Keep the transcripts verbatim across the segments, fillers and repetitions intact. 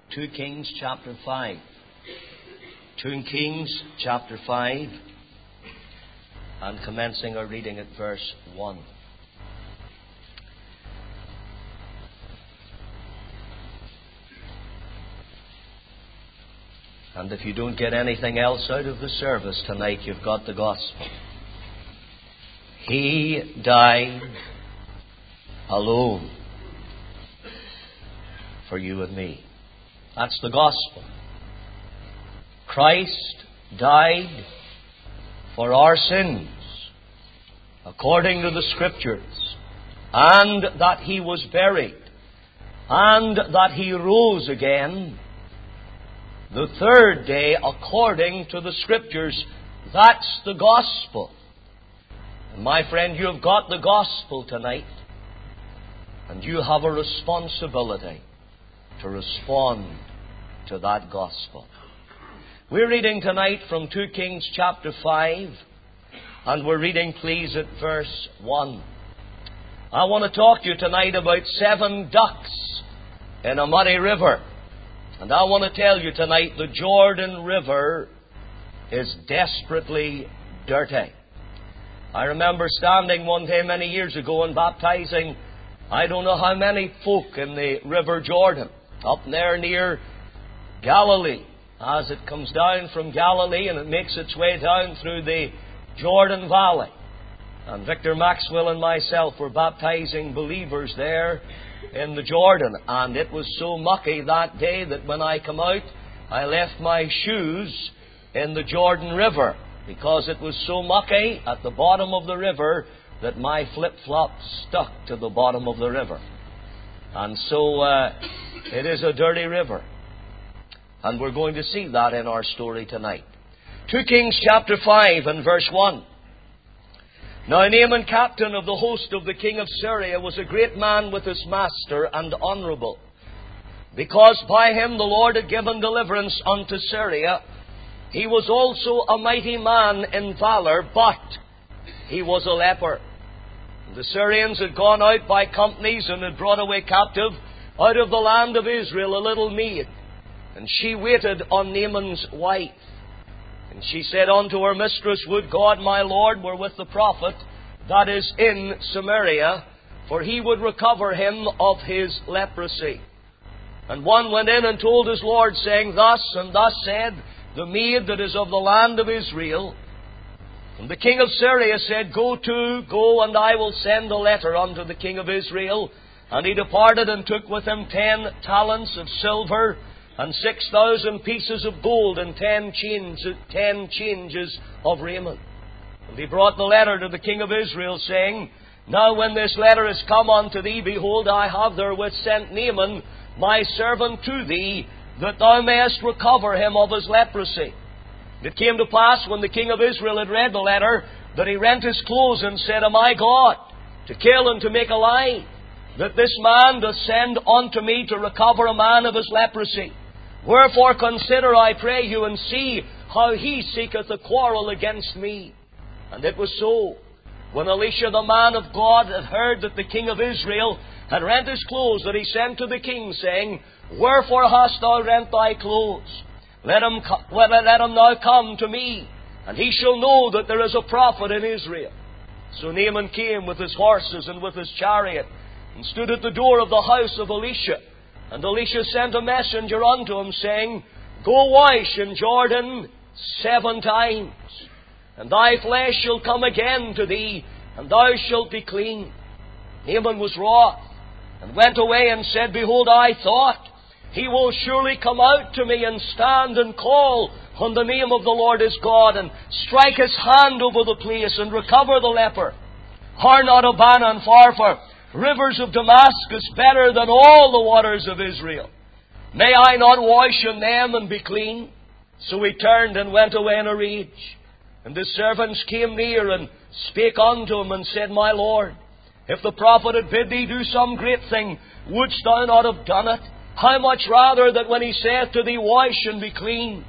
Second Kings chapter five. Second Kings chapter five, and commencing our reading at verse one. And if you don't get anything else out of the service tonight, you've got the gospel. He died alone for you and me. That's the gospel. Christ died for our sins, according to the Scriptures, and that He was buried, and that He rose again the third day, according to the Scriptures. That's the gospel. And my friend, you have got the gospel tonight, and you have a responsibility to respond to that gospel. We're reading tonight from Second Kings chapter five, and we're reading, please, at verse one. I want to talk to you tonight about seven ducks in a muddy river. And I want to tell you tonight, the Jordan River is desperately dirty. I remember standing one day many years ago and baptizing, I don't know how many folk in the River Jordan, up there near Galilee, as it comes down from Galilee and it makes its way down through the Jordan Valley. And Victor Maxwell and myself were baptizing believers there in the Jordan. And it was so mucky that day that when I come out, I left my shoes in the Jordan River, because it was so mucky at the bottom of the river that my flip-flops stuck to the bottom of the river. And so uh, it is a dirty river. And we're going to see that in our story tonight. Second Kings chapter five and verse one. Now Naaman, captain of the host of the king of Syria, was a great man with his master and honourable, because by him the Lord had given deliverance unto Syria. He was also a mighty man in valour, but he was a leper. The Syrians had gone out by companies and had brought away captive out of the land of Israel a little maid. And she waited on Naaman's wife. And she said unto her mistress, Would God my Lord were with the prophet that is in Samaria, for he would recover him of his leprosy. And one went in and told his Lord, saying, Thus and thus said the maid that is of the land of Israel. And the king of Syria said, Go to, go, and I will send a letter unto the king of Israel. And he departed and took with him ten talents of silver, and six thousand pieces of gold, and ten changes, ten changes of raiment. And he brought the letter to the king of Israel, saying, Now when this letter is come unto thee, behold, I have therewith sent Naaman my servant to thee, that thou mayest recover him of his leprosy. It came to pass, when the king of Israel had read the letter, that he rent his clothes and said, Am I God, to kill and to make alive, that this man doth send unto me to recover a man of his leprosy? Wherefore consider, I pray you, and see how he seeketh a quarrel against me. And it was so, when Elisha the man of God had heard that the king of Israel had rent his clothes, that he sent to the king, saying, Wherefore hast thou rent thy clothes? Let him, let him now come to me, and he shall know that there is a prophet in Israel. So Naaman came with his horses and with his chariot, and stood at the door of the house of Elisha. And Elisha sent a messenger unto him, saying, Go wash in Jordan seven times, and thy flesh shall come again to thee, and thou shalt be clean. Naaman was wroth, and went away and said, Behold, I thought, he will surely come out to me and stand and call on the name of the Lord his God, and strike his hand over the place, and recover the leper. Are not Abana and Pharpar, rivers of Damascus, better than all the waters of Israel? May I not wash in them and be clean? So he turned and went away in a rage. And the servants came near and spake unto him, and said, My Lord, if the prophet had bid thee do some great thing, wouldst thou not have done it? How much rather that when he saith to thee, Wash and be clean?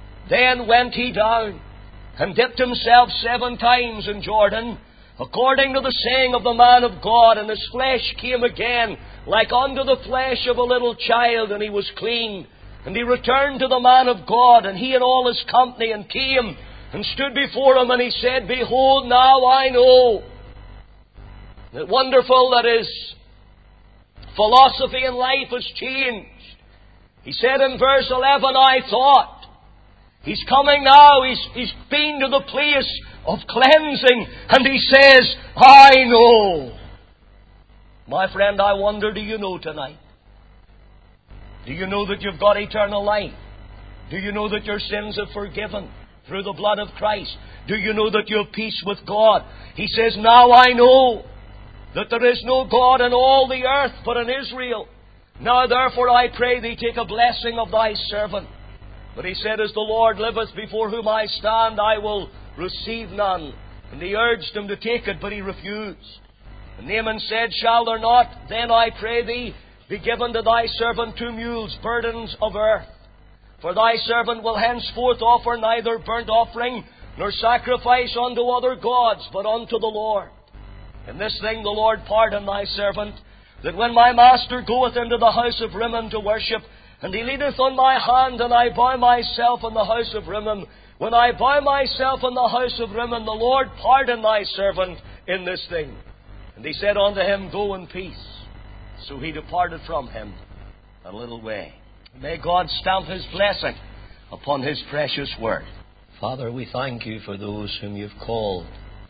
Then went he down, and dipped himself seven times in Jordan, according to the saying of the man of God, and his flesh came again like unto the flesh of a little child, and he was clean. And he returned to the man of God, and he and all his company, and came and stood before him, and he said, Behold, now I know. That wonderful that his philosophy in life has changed. He said in verse eleven, I thought, he's coming now, he's, he's been to the place of cleansing, and he says, I know. My friend, I wonder, do you know tonight? Do you know that you've got eternal life? Do you know that your sins are forgiven through the blood of Christ? Do you know that you have peace with God? He says, Now I know that there is no God in all the earth but in Israel. Now therefore I pray thee, take a blessing of thy servant. But he said, As the Lord liveth before whom I stand, I will receive none. And he urged him to take it, but he refused. And Naaman said, Shall there not, then I pray thee, be given to thy servant two mules, burdens of earth? For thy servant will henceforth offer neither burnt offering nor sacrifice unto other gods, but unto the Lord. In this thing the Lord pardon thy servant, that when my master goeth into the house of Rimmon to worship, and he leadeth on my hand, and I bow myself in the house of Rimmon, when I bow myself in the house of Rimmon, the Lord pardon thy servant in this thing. And he said unto him, Go in peace. So he departed from him a little way. May God stamp His blessing upon His precious word. Father, we thank You for those whom You've called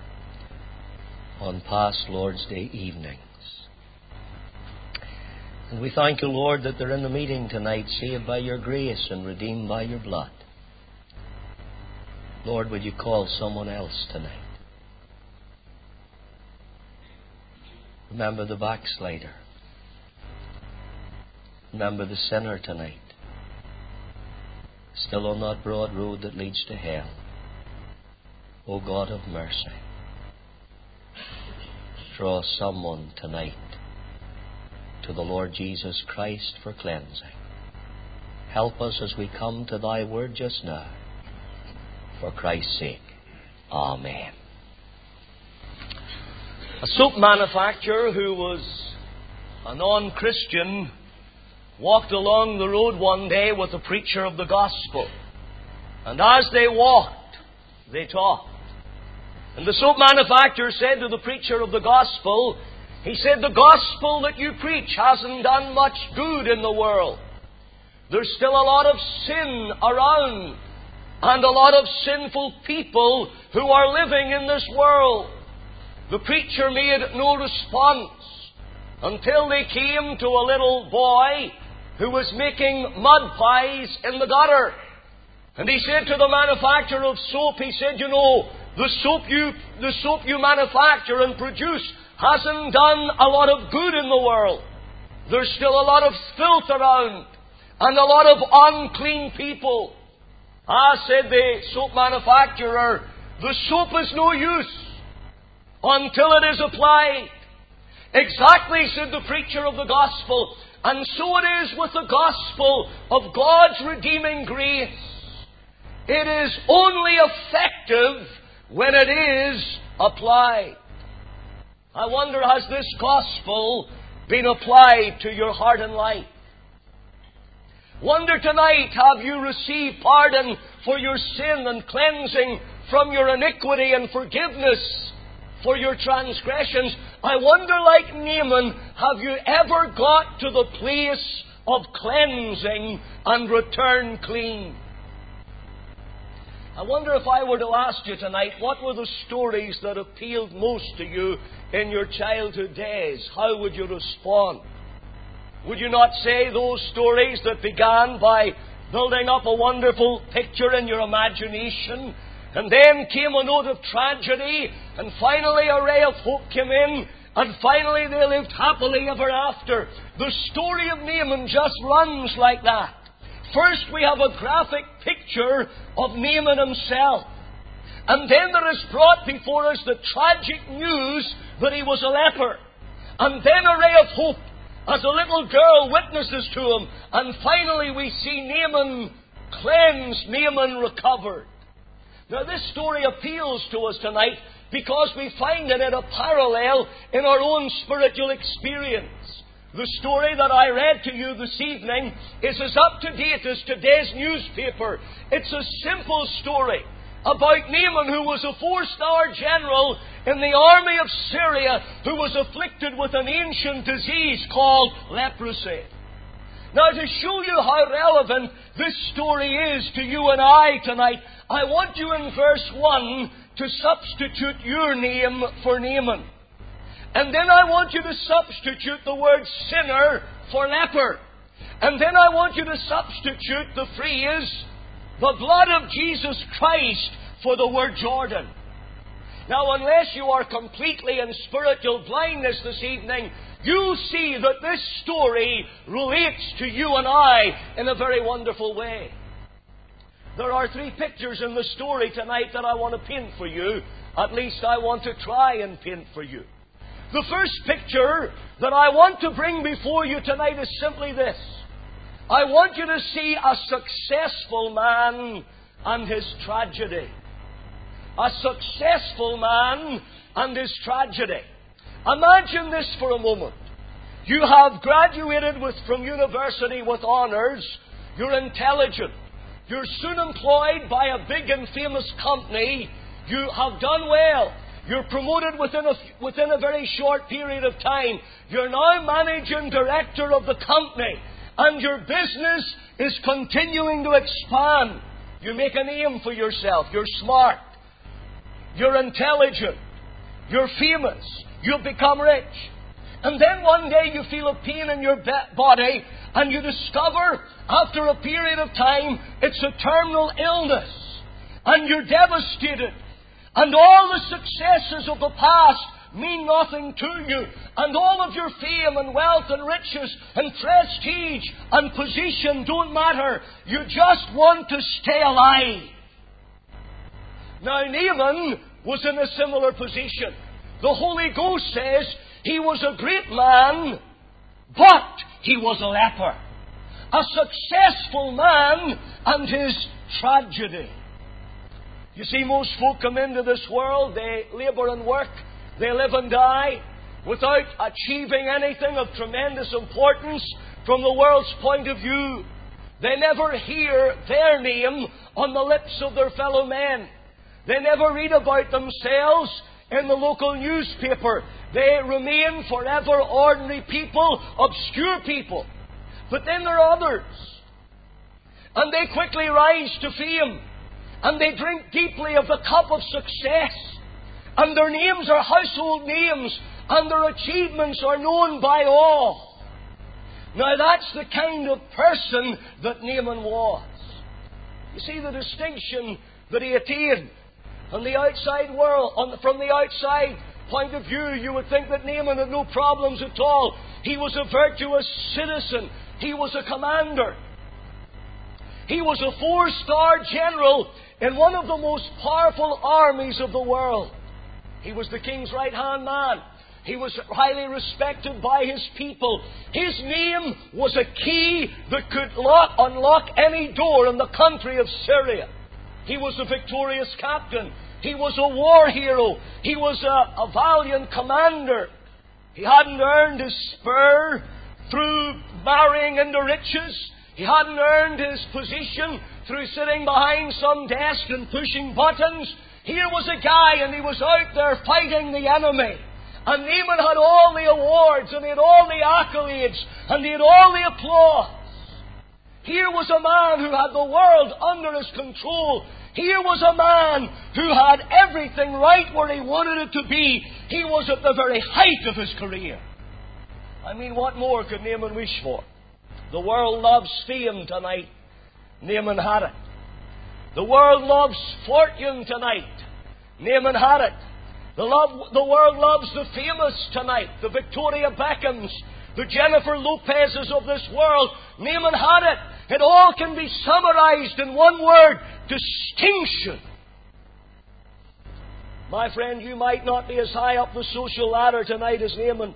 on past Lord's Day evenings. And we thank You, Lord, that they're in the meeting tonight, saved by Your grace and redeemed by Your blood. Lord, would You call someone else tonight? Remember the backslider. Remember the sinner tonight, still on that broad road that leads to hell. O God of mercy, draw someone tonight to the Lord Jesus Christ for cleansing. Help us as we come to Thy word just now. For Christ's sake. Amen. A soap manufacturer who was a non-Christian walked along the road one day with a preacher of the gospel. And as they walked, they talked. And the soap manufacturer said to the preacher of the gospel, he said, The gospel that you preach hasn't done much good in the world. There's still a lot of sin around, and a lot of sinful people who are living in this world. The preacher made no response until they came to a little boy who was making mud pies in the gutter. And he said to the manufacturer of soap, he said, You know, the soap you, the soap you manufacture and produce hasn't done a lot of good in the world. There's still a lot of filth around and a lot of unclean people. Ah, said the soap manufacturer, the soap is no use until it is applied. Exactly, said the preacher of the gospel. And so it is with the gospel of God's redeeming grace. It is only effective when it is applied. I wonder, has this gospel been applied to your heart and life? Wonder tonight, have you received pardon for your sin and cleansing from your iniquity and forgiveness for your transgressions? I wonder, like Naaman, have you ever got to the place of cleansing and returned clean? I wonder if I were to ask you tonight, what were the stories that appealed most to you in your childhood days? How would you respond? Would you not say those stories that began by building up a wonderful picture in your imagination, and then came a note of tragedy, and finally a ray of hope came in, and finally they lived happily ever after? The story of Naaman just runs like that. First we have a graphic picture of Naaman himself. And then there is brought before us the tragic news that he was a leper. And then a ray of hope as a little girl witnesses to him. And finally we see Naaman cleansed, Naaman recovered. Now this story appeals to us tonight because we find in it a parallel in our own spiritual experience. The story that I read to you this evening is as up to date as today's newspaper. It's a simple story about Naaman, who was a four-star general in the army of Syria, who was afflicted with an ancient disease called leprosy. Now, to show you how relevant this story is to you and I tonight, I want you in verse one to substitute your name for Naaman. And then I want you to substitute the word sinner for leper. And then I want you to substitute the phrase, the blood of Jesus Christ, for the word Jordan. Now, unless you are completely in spiritual blindness this evening, you see that this story relates to you and I in a very wonderful way. There are three pictures in the story tonight that I want to paint for you. At least I want to try and paint for you. The first picture that I want to bring before you tonight is simply this. I want you to see a successful man and his tragedy. A successful man and his tragedy. Imagine this for a moment. You have graduated with, from university with honours. You're intelligent. You're soon employed by a big and famous company. You have done well. You're promoted within a, within a very short period of time. You're now managing director of the company. And your business is continuing to expand. You make a name for yourself. You're smart. You're intelligent. You're famous. You've become rich. And then one day you feel a pain in your body and you discover after a period of time it's a terminal illness. And you're devastated. And all the successes of the past mean nothing to you. And all of your fame and wealth and riches and prestige and position don't matter. You just want to stay alive. Now, Naaman was in a similar position. The Holy Ghost says he was a great man, but he was a leper. A successful man and his tragedy. You see, most folk come into this world, they labour and work, they live and die, without achieving anything of tremendous importance from the world's point of view. They never hear their name on the lips of their fellow men. They never read about themselves in the local newspaper. They remain forever ordinary people, obscure people. But then there are others. And they quickly rise to fame. And they drink deeply of the cup of success. And their names are household names. And their achievements are known by all. Now that's the kind of person that Naaman was. You see the distinction that he attained. On the outside world, on the, from the outside point of view, you would think that Naaman had no problems at all. He was a virtuous citizen. He was a commander. He was a four-star general in one of the most powerful armies of the world. He was the king's right-hand man. He was highly respected by his people. His name was a key that could lock, unlock any door in the country of Syria. He was a victorious captain. He was a war hero. He was a, a valiant commander. He hadn't earned his spur through marrying into riches. He hadn't earned his position through sitting behind some desk and pushing buttons. Here was a guy and he was out there fighting the enemy. And Naaman had all the awards and he had all the accolades and he had all the applause. Here was a man who had the world under his control. Here was a man who had everything right where he wanted it to be. He was at the very height of his career. I mean, what more could Naaman wish for? The world loves fame tonight. Naaman had it. The world loves fortune tonight. Naaman had it. The, love, the world loves the famous tonight. The Victoria Beckhams, the Jennifer Lopez's of this world. Naaman had it. It all can be summarized in one word: distinction. My friend, you might not be as high up the social ladder tonight as Naaman.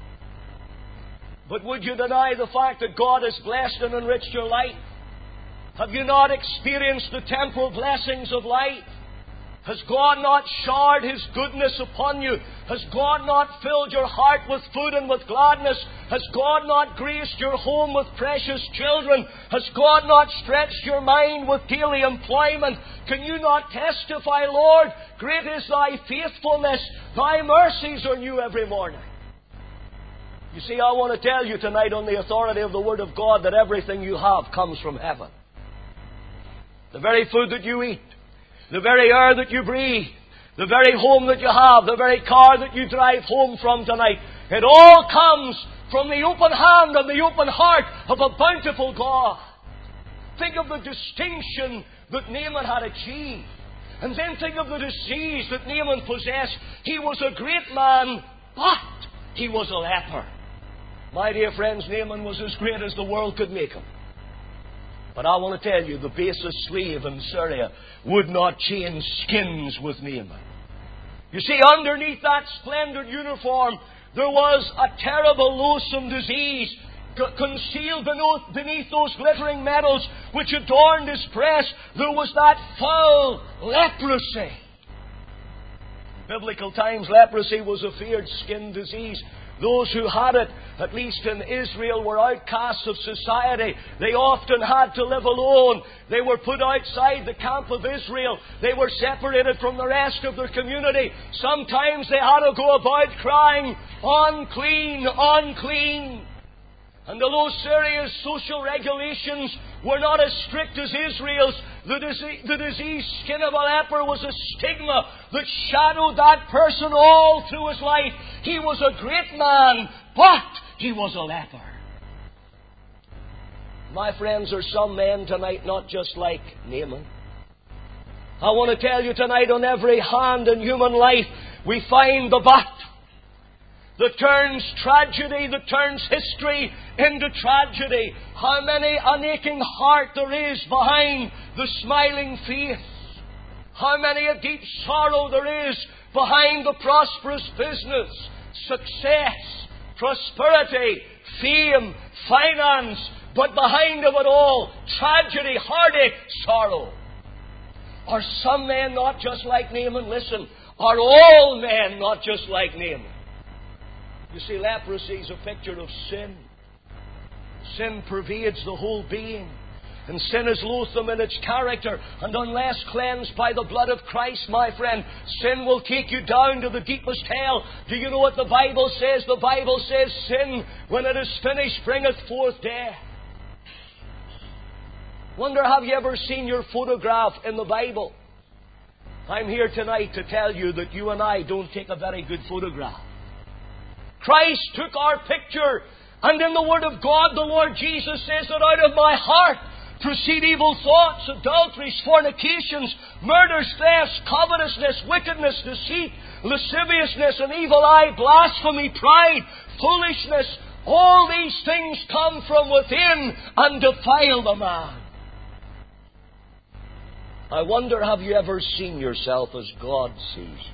But would you deny the fact that God has blessed and enriched your life? Have you not experienced the temporal blessings of life? Has God not showered His goodness upon you? Has God not filled your heart with food and with gladness? Has God not graced your home with precious children? Has God not stretched your mind with daily employment? Can you not testify, Lord, great is Thy faithfulness, Thy mercies are new every morning? You see, I want to tell you tonight on the authority of the Word of God that everything you have comes from heaven. The very food that you eat, the very air that you breathe, the very home that you have, the very car that you drive home from tonight, it all comes from the open hand and the open heart of a bountiful God. Think of the distinction that Naaman had achieved. And then think of the disease that Naaman possessed. He was a great man, but he was a leper. My dear friends, Naaman was as great as the world could make him. But I want to tell you, the basest slave in Syria would not change skins with Naaman. You see, underneath that splendid uniform, there was a terrible, loathsome disease concealed beneath those glittering medals which adorned his breast. There was that foul leprosy. In biblical times, leprosy was a feared skin disease. Those who had it, at least in Israel, were outcasts of society. They often had to live alone. They were put outside the camp of Israel. They were separated from the rest of their community. Sometimes they had to go about crying, unclean, unclean. And although Syria's social regulations were not as strict as Israel's, the, disease, the diseased skin of a leper was a stigma that shadowed that person all through his life. He was a great man, but he was a leper. My friends, there are some men tonight not just like Naaman. I want to tell you tonight, on every hand in human life, we find the but that turns tragedy, that turns history into tragedy. How many an aching heart there is behind the smiling face. How many a deep sorrow there is behind the prosperous business, success, prosperity, fame, finance. But behind of it all, tragedy, heartache, sorrow. Are some men not just like Naaman? Listen, are all men not just like Naaman? You see, leprosy is a picture of sin. Sin pervades the whole being. And sin is loathsome in its character. And unless cleansed by the blood of Christ, my friend, sin will take you down to the deepest hell. Do you know what the Bible says? The Bible says sin, when it is finished, bringeth forth death. Wonder, have you ever seen your photograph in the Bible? I'm here tonight to tell you that you and I don't take a very good photograph. Christ took our picture, and in the Word of God, the Lord Jesus says that out of my heart proceed evil thoughts, adulteries, fornications, murders, thefts, covetousness, wickedness, deceit, lasciviousness, an evil eye, blasphemy, pride, foolishness. All these things come from within and defile the man. I wonder, have you ever seen yourself as God sees you?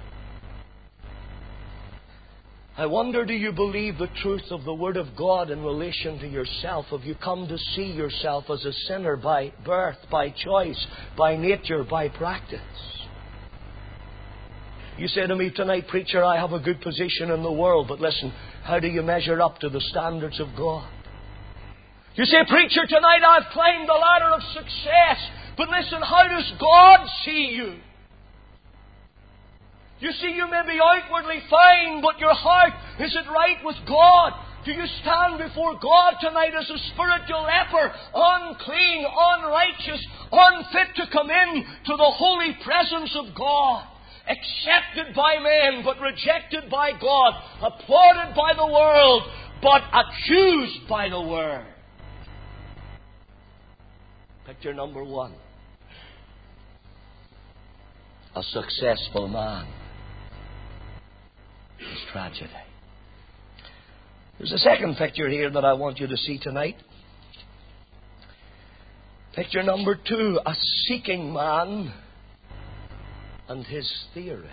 I wonder, do you believe the truth of the Word of God in relation to yourself? Have you come to see yourself as a sinner by birth, by choice, by nature, by practice? You say to me tonight, preacher, I have a good position in the world, but listen, how do you measure up to the standards of God? You say, preacher, tonight I've climbed the ladder of success, but listen, how does God see you? You see, you may be outwardly fine, but your heart, is it right with God? Do you stand before God tonight as a spiritual leper, unclean, unrighteous, unfit to come in to the holy presence of God, accepted by men, but rejected by God, applauded by the world, but accused by the Word? Picture number one. A successful man. It's tragedy. There's a second picture here that I want you to see tonight. Picture number two. A seeking man and his theory.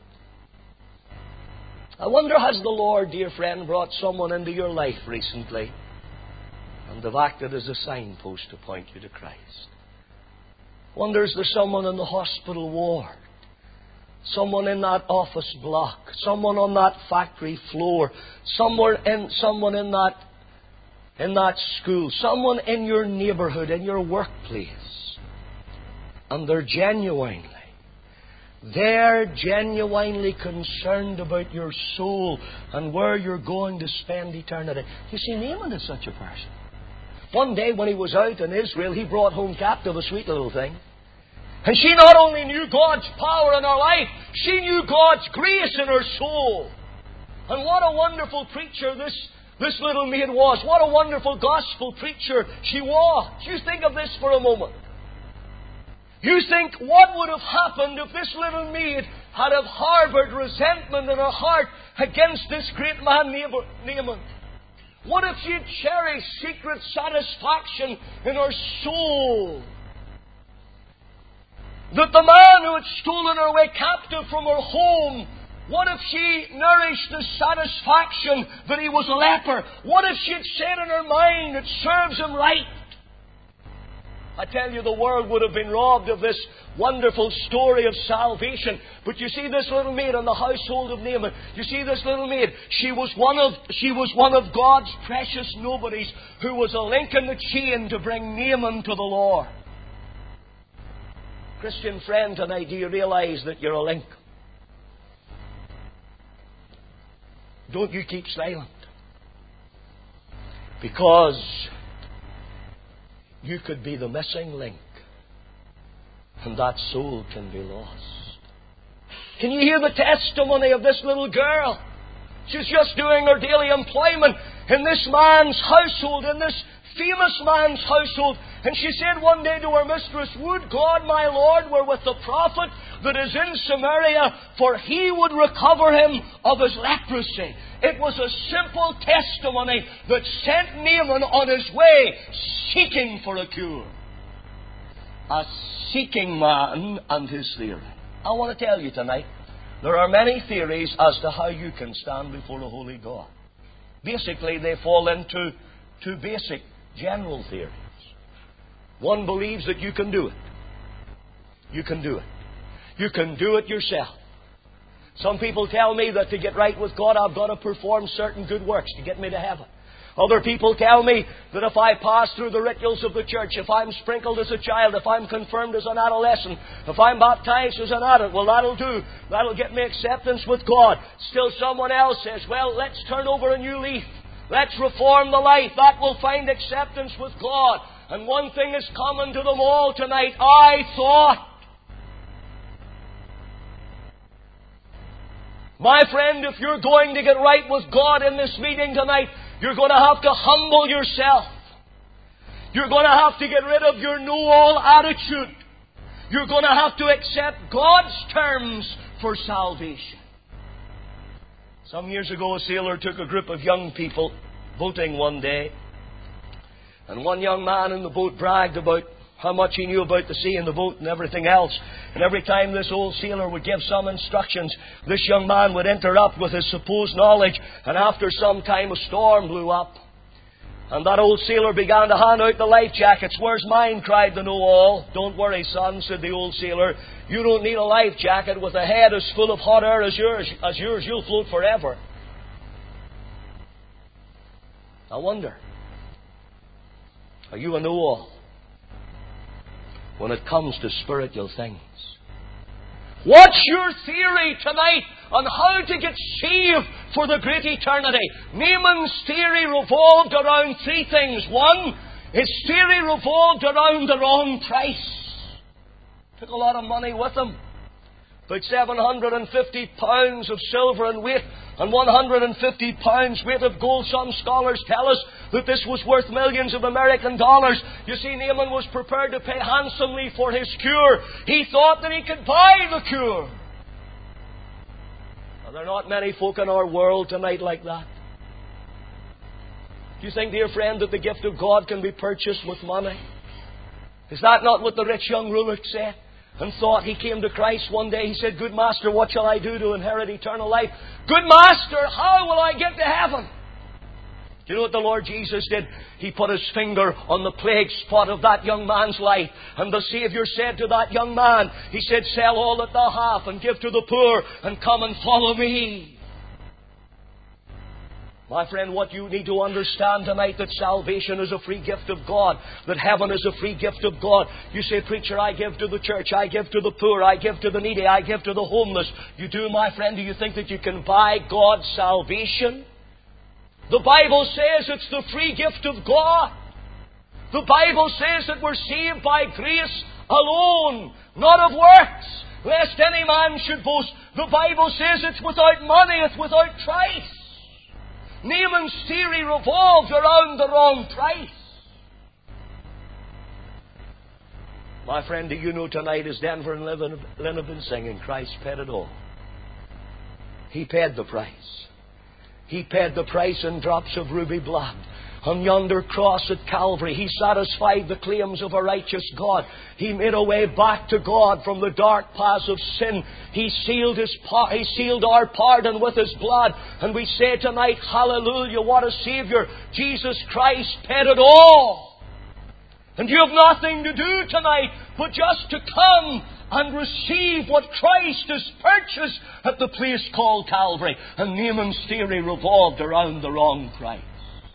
I wonder, has the Lord, dear friend, brought someone into your life recently and have acted as a signpost to point you to Christ? Wonder, is there someone in the hospital ward someone in that office block, someone on that factory floor, somewhere in, someone in that, in that school, someone in your neighborhood, in your workplace, and they're genuinely, they're genuinely concerned about your soul and where you're going to spend eternity. You see, Naaman is such a person. One day when he was out in Israel, he brought home captive a sweet little thing. And she not only knew God's power in her life, she knew God's grace in her soul. And what a wonderful preacher this, this little maid was. What a wonderful gospel preacher she was. You think of this for a moment. You think, what would have happened if this little maid had have harbored resentment in her heart against this great man Naaman? What if she'd cherished secret satisfaction in her soul that the man who had stolen her away captive from her home, what if she nourished the satisfaction that he was a leper? What if she'd said in her mind, it serves him right? I tell you, the world would have been robbed of this wonderful story of salvation. But you see this little maid in the household of Naaman. You see this little maid. She was one of, she was one of God's precious nobodies who was a link in the chain to bring Naaman to the Lord. Christian friend, tonight, do you realize that you're a link? Don't you keep silent. Because you could be the missing link, and that soul can be lost. Can you hear the testimony of this little girl? She's just doing her daily employment in this man's household, in this famous man's household. And she said one day to her mistress, "Would God my Lord were with the prophet that is in Samaria, for he would recover him of his leprosy." It was a simple testimony that sent Naaman on his way seeking for a cure. A seeking man and his theory. I want to tell you tonight, there are many theories as to how you can stand before a holy God. Basically, they fall into two basic general theories. One believes that you can do it. You can do it. You can do it yourself. Some people tell me that to get right with God, I've got to perform certain good works to get me to heaven. Other people tell me that if I pass through the rituals of the church, if I'm sprinkled as a child, if I'm confirmed as an adolescent, if I'm baptized as an adult, well, that'll do. That'll get me acceptance with God. Still someone else says, well, let's turn over a new leaf. Let's reform the life. That will find acceptance with God. And one thing is common to them all tonight. I thought. My friend, if you're going to get right with God in this meeting tonight, you're going to have to humble yourself. You're going to have to get rid of your know-all attitude. You're going to have to accept God's terms for salvation. Some years ago, a sailor took a group of young people boating one day. And one young man in the boat bragged about how much he knew about the sea and the boat and everything else. And every time this old sailor would give some instructions, this young man would interrupt with his supposed knowledge. And after some time, a storm blew up. And that old sailor began to hand out the life jackets. "Where's mine?" cried the know-all. "Don't worry, son," said the old sailor. "You don't need a life jacket with a head as full of hot air as yours. As yours, you'll float forever." I wonder, are you a know-all when it comes to spiritual things? What's your theory tonight on how to get saved for the great eternity? Naaman's theory revolved around three things. One, his theory revolved around the wrong price. Took a lot of money with him. About seven hundred fifty pounds of silver in weight and one hundred fifty pounds weight of gold. Some scholars tell us that this was worth millions of American dollars. You see, Naaman was prepared to pay handsomely for his cure. He thought that he could buy the cure. Are there not many folk in our world tonight like that? Do you think, dear friend, that the gift of God can be purchased with money? Is that not what the rich young ruler said? And thought he came to Christ one day. He said, "Good master, what shall I do to inherit eternal life?" "Good master, how will I get to heaven?" Do you know what the Lord Jesus did? He put His finger on the plague spot of that young man's life. And the Saviour said to that young man, He said, sell all that thou hast and give to the poor and come and follow me. My friend, what you need to understand tonight, that salvation is a free gift of God, that heaven is a free gift of God. You say, preacher, I give to the church, I give to the poor, I give to the needy, I give to the homeless. You do, my friend? Do you think that you can buy God's salvation? The Bible says it's the free gift of God. The Bible says that we're saved by grace alone, not of works, lest any man should boast. The Bible says it's without money, it's without price. Naaman's theory revolved around the wrong price. My friend, do you know tonight, as Denver and Lynn have been singing, Christ paid it all. He paid the price. He paid the price in drops of ruby blood. On yonder cross at Calvary, He satisfied the claims of a righteous God. He made a way back to God from the dark paths of sin. He sealed His, He sealed our pardon with His blood. And we say tonight, hallelujah, what a Saviour. Jesus Christ paid it all. And you have nothing to do tonight but just to come and receive what Christ has purchased at the place called Calvary. And Naaman's theory revolved around the wrong price.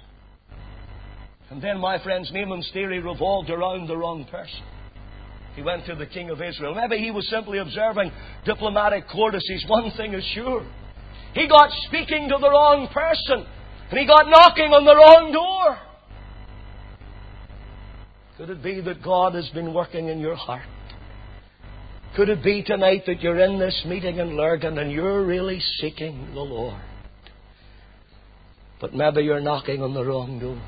And then, my friends, Naaman's theory revolved around the wrong person. He went to the king of Israel. Maybe he was simply observing diplomatic courtesies. One thing is sure. He got speaking to the wrong person. And he got knocking on the wrong door. Could it be that God has been working in your heart? Could it be tonight that you're in this meeting in Lurgan and you're really seeking the Lord? But maybe you're knocking on the wrong door.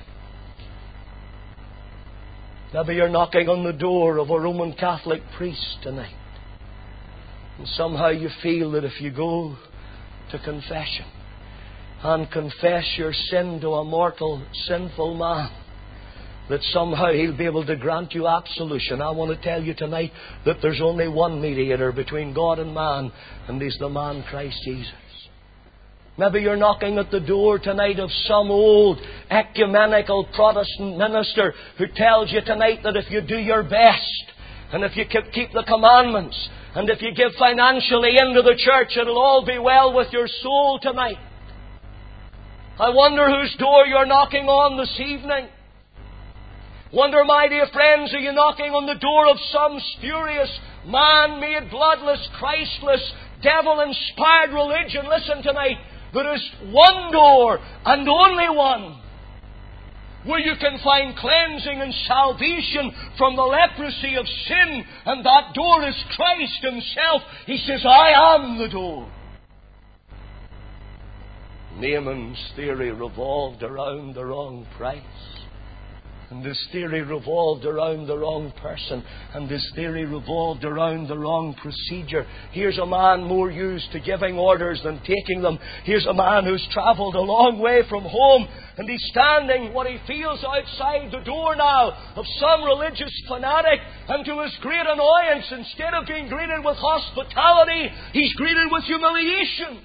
Maybe you're knocking on the door of a Roman Catholic priest tonight. And somehow you feel that if you go to confession and confess your sin to a mortal, sinful man, that somehow He'll be able to grant you absolution. I want to tell you tonight that there's only one mediator between God and man, and He's the man Christ Jesus. Maybe you're knocking at the door tonight of some old ecumenical Protestant minister who tells you tonight that if you do your best, and if you keep the commandments, and if you give financially into the church, it'll all be well with your soul tonight. I wonder whose door you're knocking on this evening. Wonder, my dear friends, are you knocking on the door of some spurious, man-made, bloodless, Christless, devil-inspired religion? Listen tonight, there is one door and only one where you can find cleansing and salvation from the leprosy of sin, and that door is Christ Himself. He says, I am the door. Naaman's theory revolved around the wrong price. And his theory revolved around the wrong person. And his theory revolved around the wrong procedure. Here's a man more used to giving orders than taking them. Here's a man who's travelled a long way from home. And he's standing, what he feels, outside the door now of some religious fanatic. And to his great annoyance, instead of being greeted with hospitality, he's greeted with humiliation.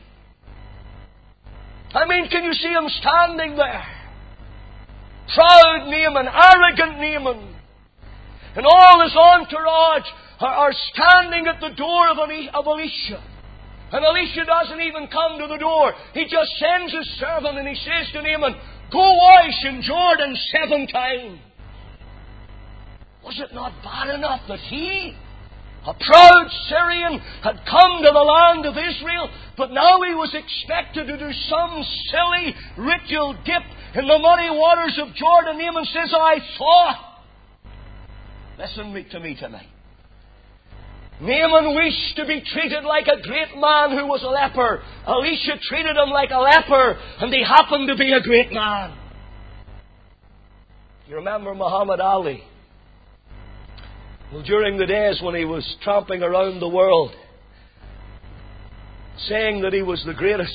I mean, can you see him standing there? Proud Naaman, arrogant Naaman, and all his entourage are, are standing at the door of, of Elisha. And Elisha doesn't even come to the door. He just sends his servant and he says to Naaman, go wash in Jordan seven times. Was it not bad enough that he, a proud Syrian, had come to the land of Israel, but now he was expected to do some silly ritual dip in the muddy waters of Jordan? Naaman says, I thought. Listen to me tonight. Naaman wished to be treated like a great man who was a leper. Elisha treated him like a leper, and he happened to be a great man. You remember Muhammad Ali? Well, during the days when he was tramping around the world, saying that he was the greatest,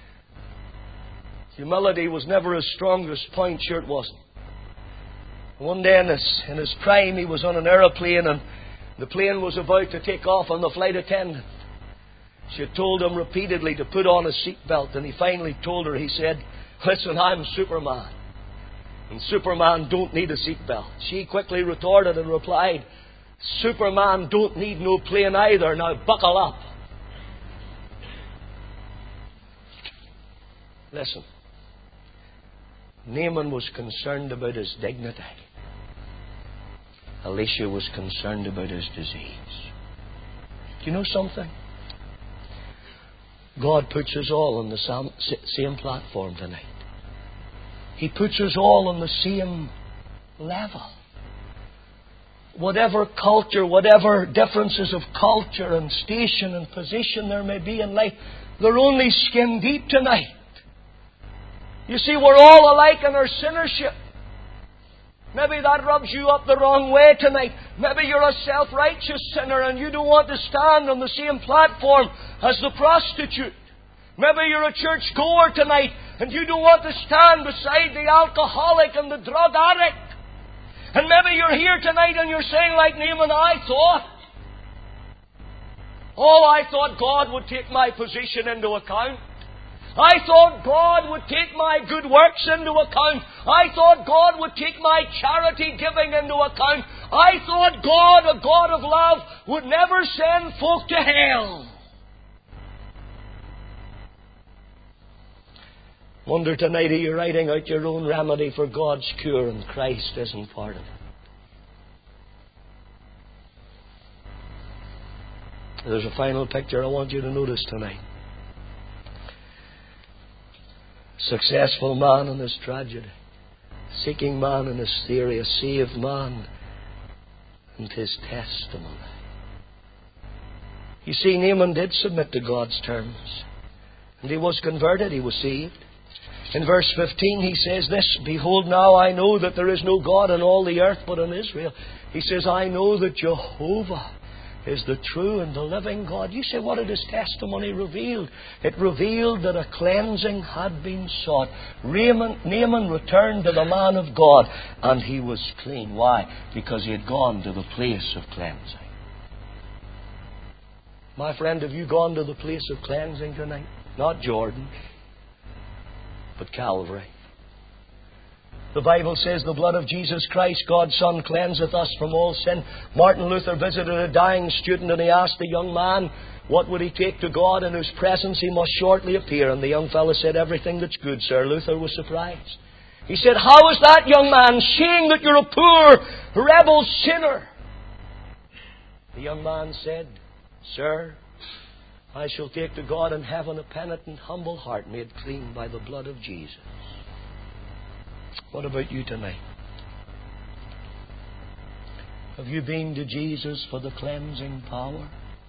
humility was never his strongest point. Sure it wasn't. One day in his, in his prime, he was on an aeroplane, and the plane was about to take off, and the flight attendant, she had told him repeatedly to put on a seatbelt, and he finally told her, he said, Listen, I'm Superman. And Superman don't need a seatbelt. She quickly retorted and replied, Superman don't need no plane either. Now buckle up. Listen. Naaman was concerned about his dignity. Elisha was concerned about his disease. Do you know something? God puts us all on the same platform tonight. He puts us all on the same level. Whatever culture, whatever differences of culture and station and position there may be in life, they're only skin deep tonight. You see, we're all alike in our sinnership. Maybe that rubs you up the wrong way tonight. Maybe you're a self-righteous sinner and you don't want to stand on the same platform as the prostitute. Maybe you're a church goer tonight and you don't want to stand beside the alcoholic and the drug addict. And maybe you're here tonight and you're saying like Naaman, I thought, oh, I thought God would take my position into account. I thought God would take my good works into account. I thought God would take my charity giving into account. I thought God, a God of love, would never send folk to hell. Wonder tonight, are you writing out your own remedy for God's cure and Christ isn't part of it? There's a final picture I want you to notice tonight. Successful man in his tragedy, seeking man in his theory, a saved man and his testimony. You see, Naaman did submit to God's terms, and he was converted, he was saved. In verse fifteen he says this, Behold, now I know that there is no God in all the earth but in Israel. He says, I know that Jehovah is the true and the living God. You say, what did his testimony reveal? It revealed that a cleansing had been sought. Naaman, Naaman returned to the man of God and he was clean. Why? Because he had gone to the place of cleansing. My friend, have you gone to the place of cleansing tonight? Not Jordan, but Calvary. The Bible says the blood of Jesus Christ, God's Son, cleanseth us from all sin. Martin Luther visited a dying student and he asked the young man, what would he take to God in whose presence he must shortly appear? And the young fellow said, everything that's good, sir. Luther was surprised. He said, how is that, young man, seeing that you're a poor, rebel sinner? The young man said, Sir, I shall take to God in heaven a penitent, humble heart made clean by the blood of Jesus. What about you tonight? Have you been to Jesus for the cleansing power?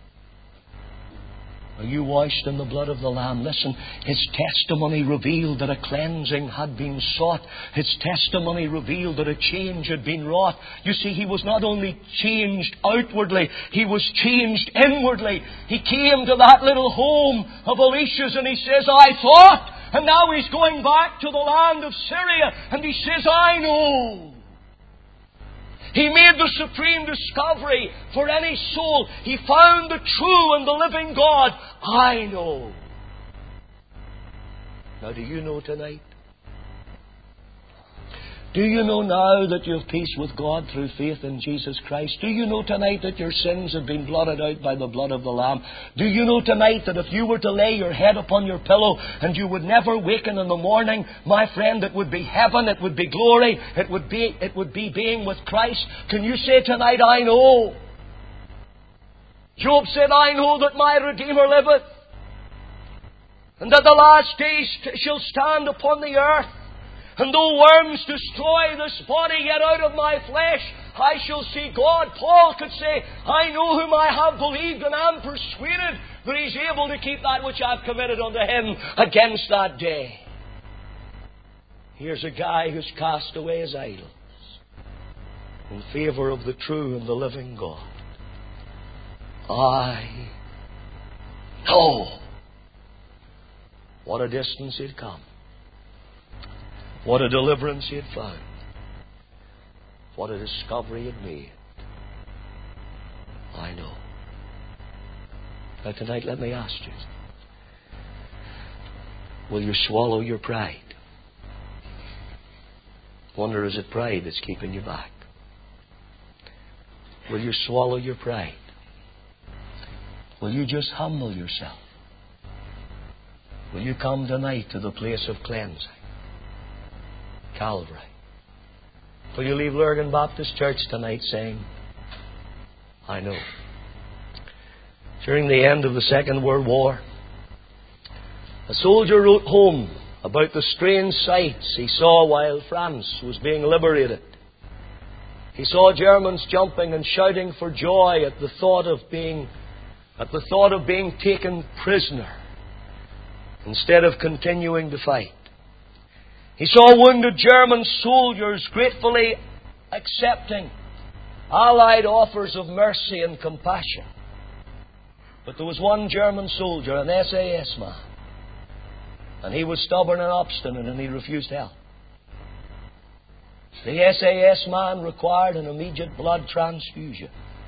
Are you washed in the blood of the Lamb? Listen, his testimony revealed that a cleansing had been sought. His testimony revealed that a change had been wrought. You see, he was not only changed outwardly, he was changed inwardly. He came to that little home of Elisha's and he says, I thought. And now he's going back to the land of Syria and he says, I know. He made the supreme discovery for any soul. He found the true and the living God. I know. Now, do you know tonight? Do you know now that you have peace with God through faith in Jesus Christ? Do you know tonight that your sins have been blotted out by the blood of the Lamb? Do you know tonight that if you were to lay your head upon your pillow and you would never waken in the morning, my friend, it would be heaven, it would be glory, it would be, it would be being with Christ? Can you say tonight, I know? Job said, I know that my Redeemer liveth, and that the last days shall stand upon the earth. And though worms destroy this body, yet out of my flesh I shall see God. Paul could say, I know whom I have believed, and am persuaded that He's able to keep that which I've committed unto Him against that day. Here's a guy who's cast away his idols in favour of the true and the living God. I know what a distance he'd come. What a deliverance he had found. What a discovery he had made. I know. Now tonight, let me ask you. Will you swallow your pride? Wonder, is it pride that's keeping you back? Will you swallow your pride? Will you just humble yourself? Will you come tonight to the place of cleansing? Calvary. Will you leave Lurgan Baptist Church tonight saying, I know. During the end of the Second World War, a soldier wrote home about the strange sights he saw while France was being liberated. He saw Germans jumping and shouting for joy at the thought of being at the thought of being taken prisoner instead of continuing to fight. He saw wounded German soldiers gratefully accepting Allied offers of mercy and compassion. But there was one German soldier, an S A S man, and he was stubborn and obstinate, and he refused help. The S A S man required an immediate blood transfusion.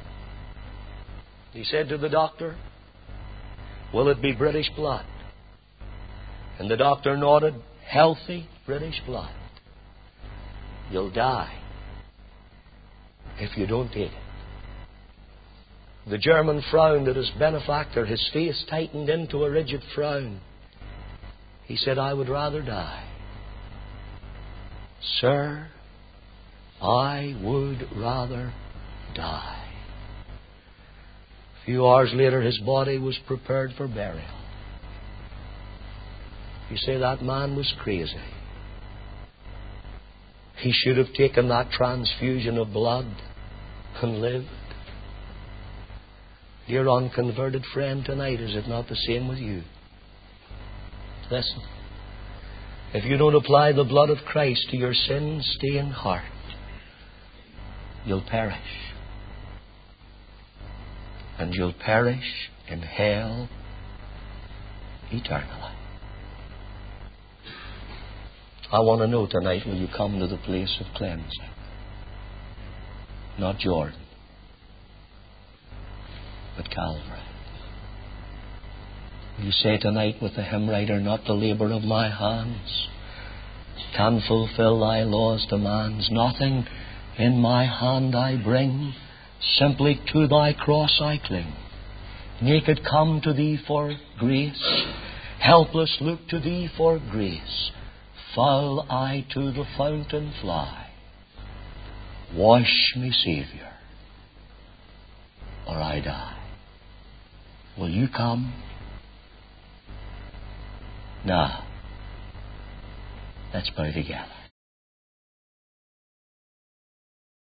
He said to the doctor, will it be British blood? And the doctor nodded, healthy British blood. You'll die if you don't take it. The German frowned at his benefactor. His face tightened into a rigid frown. He said, I would rather die. Sir, I would rather die. A few hours later, his body was prepared for burial. You say that man was crazy. He should have taken that transfusion of blood and lived. Dear unconverted friend, tonight, is it not the same with you? Listen. If you don't apply the blood of Christ to your sin-stained heart, you'll perish. And you'll perish in hell eternally. I want to know tonight, will you come to the place of cleansing? Not Jordan, but Calvary. Will you say tonight with the hymn writer, not the labour of my hands can fulfill thy law's demands. Nothing in my hand I bring, simply to thy cross I cling. Naked come to thee for grace, helpless look to thee for grace. Foul I to the fountain fly. Wash me, Saviour, or I die. Will you come? Now, let's pray together.